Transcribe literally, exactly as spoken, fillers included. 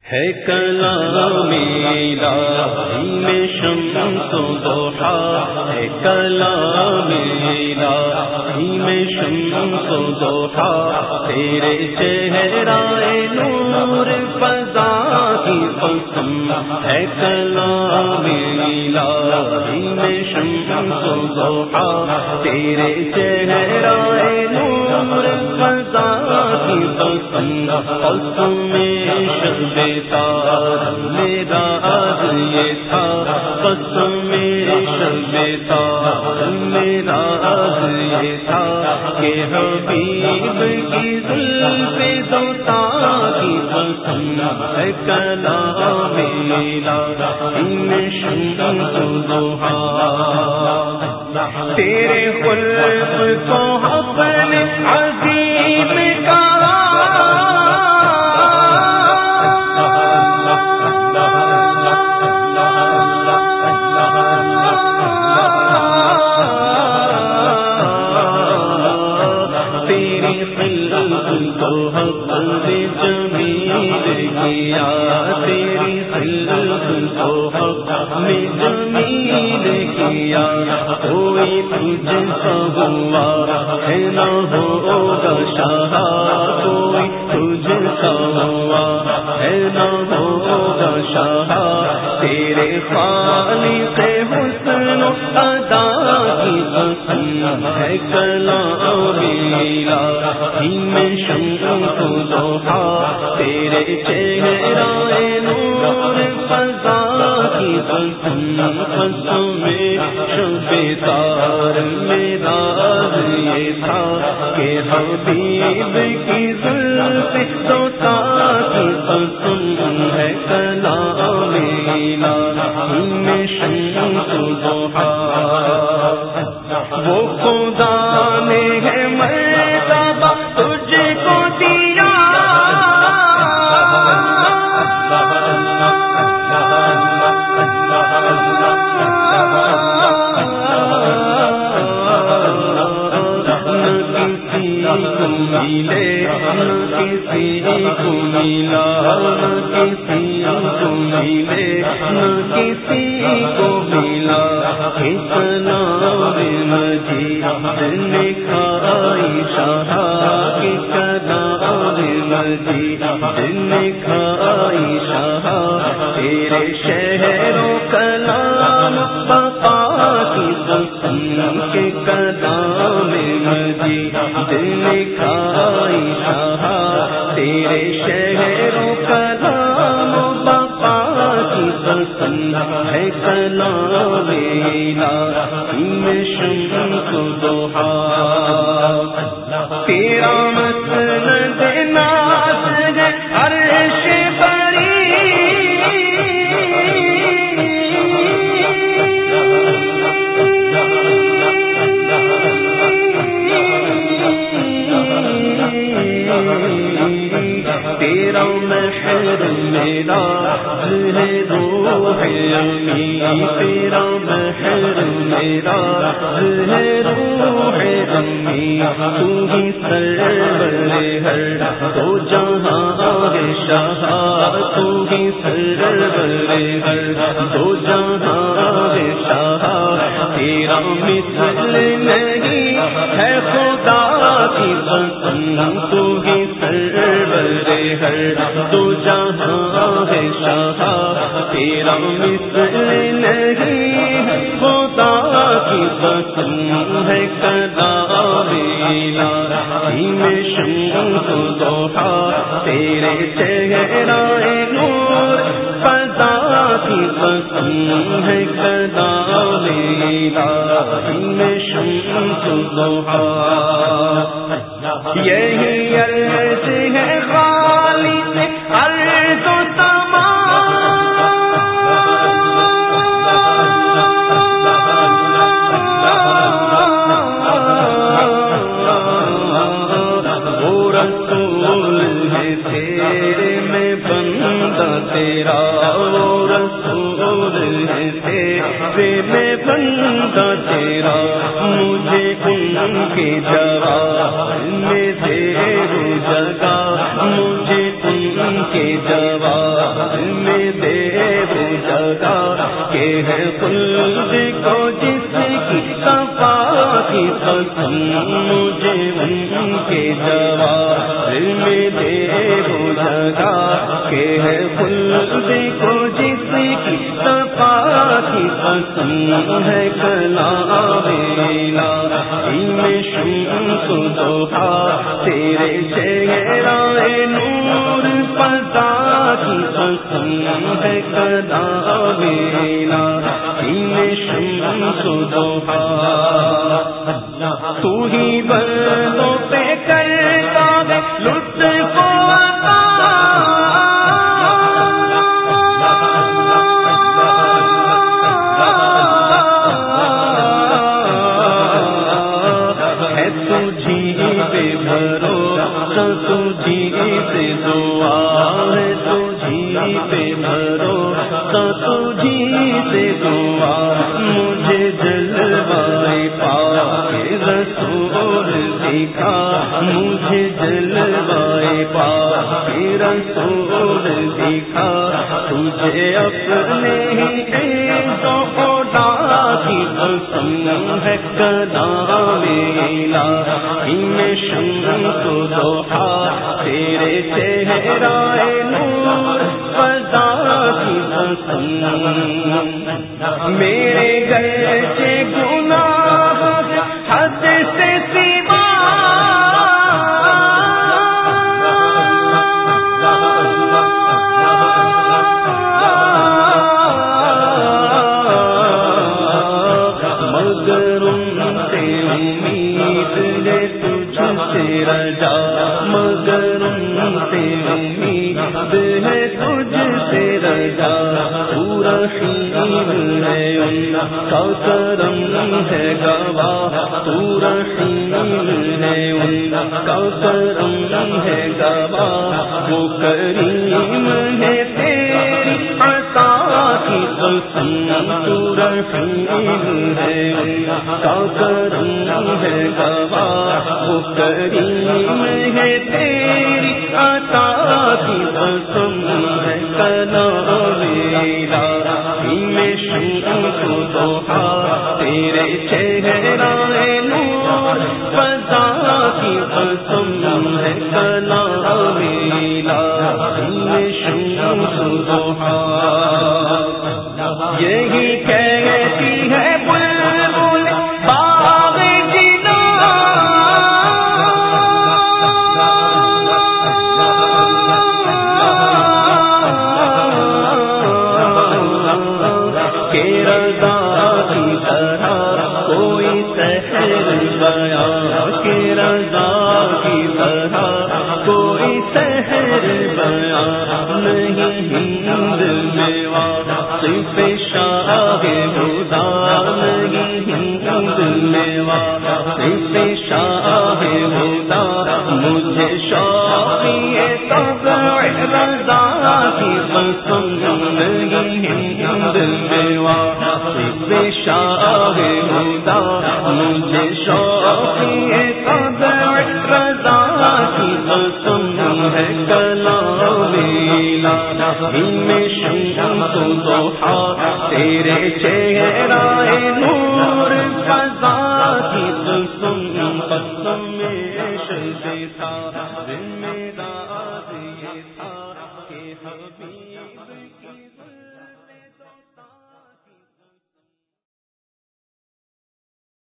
ہے کلام الہی میں شمس و ضحیٰ، ہے کلام الہی میں شمس و ضحیٰ، تیرے چہرہ نور فضا کی قسم، ہے کلام الہی میں شمس و ضحیٰ، تیرے چہرہ نور فضا کی قسم، قسم شب تار میرا آج یہ تھا، قسم شب تار میرا آج یہ تھا کہ حبیب کی زلف دوتا کی قسم، ہے کلام الہی میں شمس و ضحیٰ، تیرے خلق کو اپنے عظیم کا تو حق نے جمیل کیا، تیری خلق کو حق نے جمیل کیا، کوئی تجھ سا ہوا ہے نہ ہوگا شاہ، کوئی تجھ سا ہوا ہے نہ ہوگا شاہ، تیرے خالق حسن و ادا کی قسم، ہے کلام الہی میں شمس و ضحیٰ، تیرے چہرہ نور فضا کی قسم، قسم شب تار میرا یہ تھا کہ حبیب کی زلف دوتا کی قسم، ہے کلام الہی میں شمس و ضحیٰ، وہ خدا نے ہے مرتبہ تجھ کو دیا، ملے نہ کسی کو ملا، نہ کسی کو ملے نہ کسی کو ملا، اتنا مجید نے کھائی شاہ کی کلام مجید نے کھائی شاہ، تیرے شہر و کلام بقا کی قسم کے کلام مجید نے کھائی شاہ، تیرے شہر و کلام بقا کی قسم، ہے کلام الہی میں شمس و ضحیٰ، تیرا مسند ناز ہے عرش بری، تیرا محر میرا ہے روح امی، تیرا محر میرا ہے روح امی، تو ہی سرور ہر دو جہاں ہے شاہ، تو ہی سرور ہر دو جہاں ہے شاہ، تیرا مثل نہیں ہے خدا کی قسم، تو ہی سرور ہر دو جہاں ہے شاہ، تیرا مثل نہیں ہے خدا کی قسم، ہے کلام الہی میں شمس و ضحیٰ، تیرے چہرہ نور فضا کی قسم، ہے کلام الہی میں شمس و ضحیٰ، یہی عرض ہے خالق ارض و سما، وہ رسول ہے تیرے میں بندہ تیرا، وہ رسول ہے تیرے میں بندہ تیرا، مجھے ان کے جواب میں دے جگہ، مجھے ان کے جواب میں دے وہ جگہ کہ ہے خلد کو جس کی صفا کی قسم مجھے ان کے جواب میں دے وہ جگہ کہ ہے خلد کو جس کی صفا کی قسم ہے کلام الہی میں شمس ضحا تیرے چہرہ نور فضا کی قسم ہے کلام الہی میں شمس ضحا تو ہی بندوں پہ کرتا ہے لطف و عطا ہے تجھی پہ بھروسہ تجھی سے دعا ہے تجھی پہ بھروسہ تجھی سے دعا مجھے جلوائے پاک رسول دکھا مجھے جلوائے پاک رسول دکھا تجھے اپنے ہی تو خدا کی قسم ہے کلام الہی میں شمس ضحا تیرے چہرہ نور فضا کی قسم میرے گرچہ گناہ حد سے سوا مگر ان سے امید ہے تجھ سے رجا مگر ان سے امید ہے تجھ سے رجا پورا رحیم ہے ان کا کرم ہے گواہ پورا رحیم ہے ان کا کرم ہے گواہ وہ کریم ہے تیری عطا کی قسم پورا رحیم ہے ان کا کرم ہے گواہ وہ کریم ہے تیری عطا کی قسم ہے کلام الہی میں شمس ضحا تیرے چہرہ نور فضا کی قسم ہے کلام الہی میں شمس ضحا یہی کہتی ہے بلبل باغ جنا کہ رضا کی طرح کوئی سحر بیان کہ رضا کی طرح کوئی سحر بیان نہیں ہند میں واصف شاہ خدا نہیں ہند میں واصف شاہ خدا مجھے شوقی طبع رضا کی قسم نہیں ہند میں واصف شاہ خدا مجھے شوقی طبع رضا کی قسم ہے کلام الہی میں شمس ضحا تیرے چہرہ نور فضا کی قسم قسم میں شد تھا ذمہ دار یہ تھا کہ حبیب کی